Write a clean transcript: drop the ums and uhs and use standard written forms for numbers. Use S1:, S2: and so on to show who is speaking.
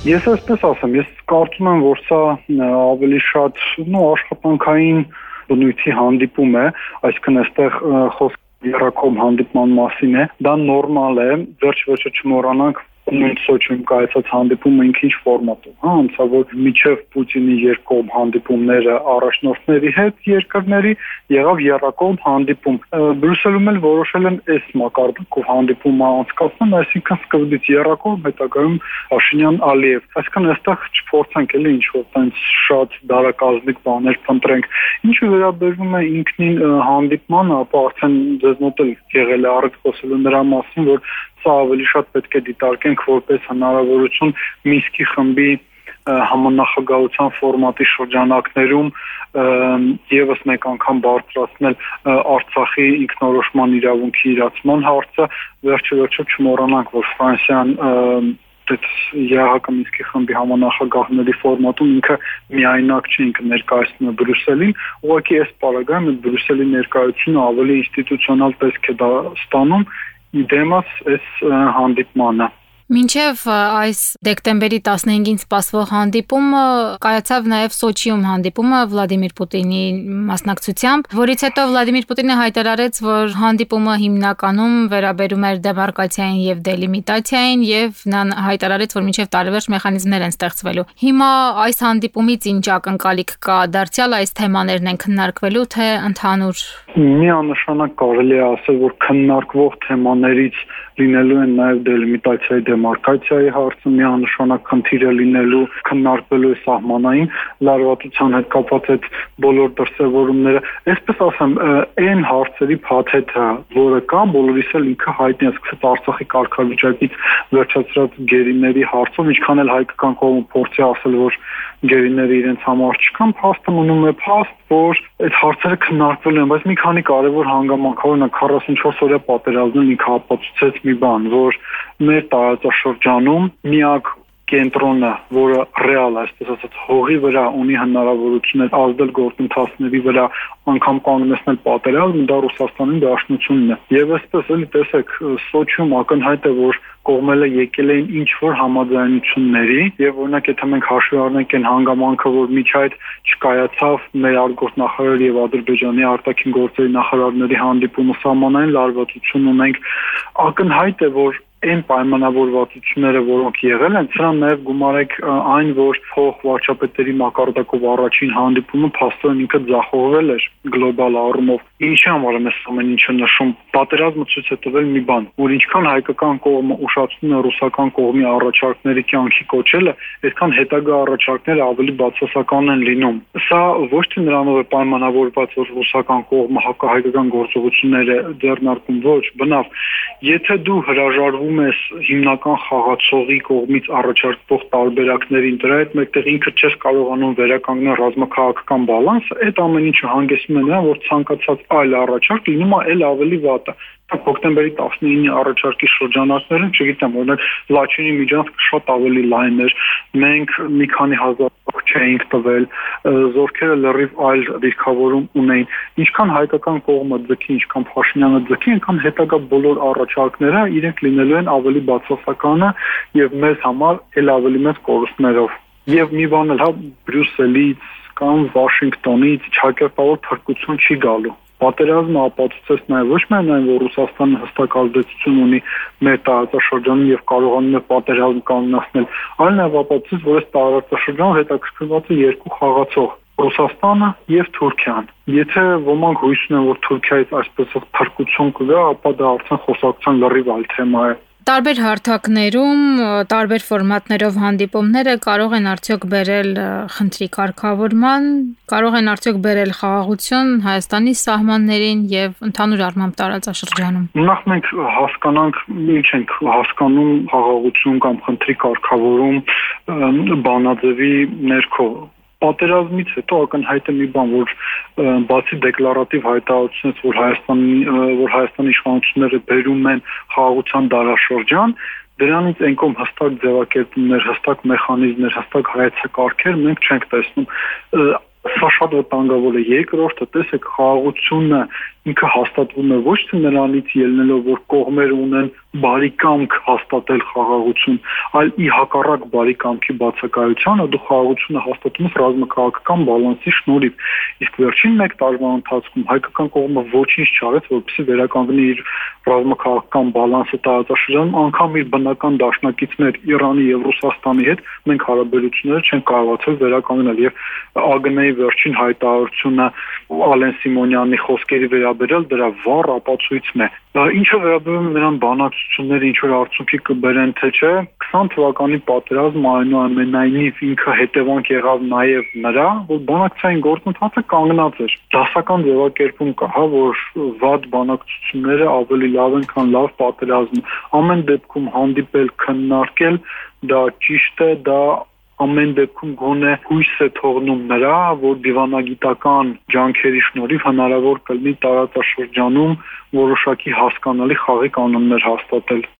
S1: Ես այսպես ասեմ, ես կարծում եմ, որ սա ավելի շատ աշխատանքային բնույթի հանդիպում է, այսինքն այստեղ խոսքը երակոմ հանդիպման մասին է, դա նորմալ է, վերջ-վերջը չմոռանանք նույն Սոչիում կայացած հանդիպումը ինքը ինչ ֆորմատով, անցավ որ միջև Պուտինի երկկողմ հանդիպումները առաջնորդների հետ երկրների եղավ երակողմ հանդիպում։ Բրյուսելում էլ որոշել են այս մակարդակով հանդիպումը անցկացնել, այսինքն սկզբից երակողմ, հետագայում Փաշինյան-Ալիև։ Այսինքն այստեղ չփորձենք էլի ինչ-որ տենց շատ դարակազմիկ բաներ փնտրենք։ Ինչը վերաբերվում է ինքնին հանդիպմանը, ապա արդեն ձեզ մոտ էլ եղել է առիթ խոսելու նրա մասին, որ սա ավելի շատ պետք է դիտարկենք որպես հնարավորություն Մինսկի խմբի համանախագահության ֆորմատի շրջանակներում եւս մեկ անգամ բարձրացնել Արցախի ինքնորոշման իրավունքի իրացման հարցը, վերջը չմոռանանք, որ Ֆրանսիան ԵԱՀԿ Մինսկի խմբի համանախագահների ֆորմատում ինքը միայնակ չի, ինքը ներկայացնում է Բրյուսելին, ուղղակի այս պարագայում Բրյուսելի ներկայությունը ավելի ինստիտուցիոնալ տեսք է ստանում դեմաս այս հանդիպմանը։
S2: Մինչև այս դեկտեմբերի 15-ին սպասվող հանդիպումը կայացավ նաև Սոչիում հանդիպումը Վլադիմիր Պուտինի մասնակցությամբ, որից հետո Վլադիմիր Պուտինը հայտարարեց, որ հանդիպումը հիմնականում վերաբերում էր դեմարկացիային եւ դելիմիտացիային եւ նա հայտարարեց, որ մինչև տարեվերջ մեխանիզմներ են ստեղծվելու։ Հիմա այս հանդիպումից ինչ ակնկալիք կա, դարձյալ այս թեմաներն են քննարկվելու, թե ընդհանուր։
S1: Միանշանակ կարելի է ասել, որ քննարկվող թեմաներից լինելու են նաև դելիմիտացիայի դեմարկացիայի հարցը, միանշանակ խնդիրը լինելու քննարկվելու է սահմանային լարվածության հետ կապված այդ բոլոր դրսևորումները։ Այսպես ասեմ, այն հարցերի փաթեթը, որը կա, բոլորիս էլ ինքը հայտնի է, սկսած Արցախի կարգավիճակից վերջացրած գերիների հարցով, ինչքան էլ հայկական կողմը փորձի ասել, որ գերիները իրենց համար չկան, փաստը մնում է փաստ, որ այդ հարցերը քննարկվել են, բայց մի քանի կարևոր հանգամանքով 44 օրյա պատերազմն ինքը ապացուցեց մի բան, որ մեր տարածաշրջանում միակ կենտրոնը, որը ռեալ, այսպես ասած, հողի վրա ունի հնարավորություն ազդել գործընթացների վրա, անգամ կանոնեցնել պատերազմը, դա Ռուսաստանի Դաշնությունն է։ Եվ այսպես էլի տեսեք, Սոչիում ակնհայտ է, որ կողմերը եկել էին ինչ-որ համաձայնությունների, եւ օրինակ եթե մենք հաշվի առնենք այն հանգամանքը, որ միջ այդ չկայացավ մեր արտգործնախարար եւ Ադրբեջանի արտաքին գործերի նախարարների հանդիպումը, սահմանային լարվածություն ունենք, ակնհայտ է, որ այն պայմանավորվածությունները, որոնք եղել են, սրան նաև գումարեք այն, որ փող վարչապետերի մակարդակով առաջին հանդիպումը փաստորեն ինքը ձախողվել էր գլոբալ առումով։ Ինչի համար եմ այս ամեն ինչը նշում, պատերազմը ցույց է տվել մի բան, որ ինչքան հայկական կողմը ուշացնում է ռուսական կողմի առաջարկների կյանքի կոչելը, այդքան հետագա առաջարկները ավելի բացասական են լինում։ Սա ոչ թե նրանով է պայմանավորված, որ ռուսական կողմը հակահայկական գործողություններ է ձեռնարկում, ոչ, բնավ, եթե դու հրաժարվում ես հիմնական խաղացողի կողմից առաջարկվող տարբերակներին, դրա հետ մեկտեղ ինքը չես կարողանում վերականգնել ռազմաքաղաքական բալանսը, այդ ամեն ինչը հանգեցնում է նրան, որ ցանկացած այլ առաջարկ լինում է այլ ավելի վատը։ Հոկտեմբերի 19-ի առաջարկի շրջանակներում, չգիտեմ, օրինակ Լաչինի միջանցքը շատ ավելի լայն էր, մենք մի քանի հազար չէինք տվել, զորքերը լրիվ այլ դիրքավորում ունեին, ինչքան հայկական կողմը ձգի, ինչքան Փաշինյանը ձգի, այնքան հետագա բոլոր առաջարկները իրենք լինելու են ավելի բացասականը եւ մեզ համար էլ ավելի մեծ կորուստներով։ Եվ մի բան էլ Բրյուսելից կամ Վաշինգտոնից չակերտավոր փրկություն չի գալու։ Պատերազմը ապացուցեց նաև ոչ միայն այն, որ Ռուսաստանը հստակ ազդեցություն ունի մեր տարածաշրջանում եւ կարողանում է պատերազմ կանոնացնել, այլ նաև ապացուցեց, որ այս տարածաշրջանում հետաքրքրված է երկու խաղացող՝ Ռուսաստանը եւ Թուրքիան։ Եթե ոմանք հույս ունեն, որ Թուրքիայից այսպես փրկություն կգա, ապա դա արդեն խոսակցության լրիվ այլ թեմա է։
S2: Տարբեր հարթակներում, տարբեր ֆորմատներով հանդիպումները կարող են արդյոք բերել խնդրի կարգավորման, կարող են արդյոք բերել խաղաղություն Հայաստանի սահմաններին եւ ընդհանուր առմամբ տարածաշրջանում։
S1: Նախ մենք հասկանանք, ինչ ենք հասկանում խաղաղություն կամ խնդրի կարգավորում բանաձևի ներքո։ Պատերազմից հետո ակնհայտ է մի բան, որ բացի դեկլարատիվ հայտարարությունից, որ Հայաստանի իշխանությունները բերում են խաղաղության դարաշրջան, դրանից այն կողմ հստակ ձևակերպումներ, հստակ մեխանիզմներ, հստակ հայեցակարգեր մենք չենք տեսնում։ Սա շատ վտանգավոր է։ Երկրորդը, տեսեք, խաղաղությունը ինքը հաստատվում է ոչ թե նրանից ելնելով, որ կողմերը ունեն բարի կամք հաստատել խաղաղություն, այլ ի հակառակ բարի կամքի բացակայությանը դու խաղաղությունը հաստատում ես ռազմաքաղաքական բալանսի շնորհիվ։ Իսկ վերջին 1 տարվա ընթացքում հայկական կողմը ոչինչ չարեց, որպեսզի վերականգնի իր ռազմաքաղաքական բալանսը տարածաշրջանում, անգամ իր բնական դաշնակիցներ Իրանի եւ Ռուսաստանի հետ մենք հարաբերությունները չեն կարողացել վերականգնել եւ ԱԳՆ-ի վերջին հայտարարությունը Ալեն Սիմոնյանի խոսքերի վերաբերյալ դրա վառ ապացույցն է։ Ինչը վերաբերում է նրան բանակցությունները ինչ որ արդյունքի կբերեն թե չէ, 20 թվականի պատերազմը այնուամենայնիվ ինքը հետևանք եղավ նաեւ նրա, որ բանակցային գործընթացը կանգնած էր։ Դասական ձևակերպում կա, որ վատ բանակցությունները ավելի լավ են, քան լավ պատերազմը։ Ամեն դեպքում հանդիպել, քննարկել, դա ճիշտ է, դա ամեն դեպքում գոնե հույս է թողնում նրա, որ դիվանագիտական ջանքերի շնորհիվ հնարավոր կլինի տարածաշրջանում որոշակի հասկանալի խաղի կանոններ հաստատել։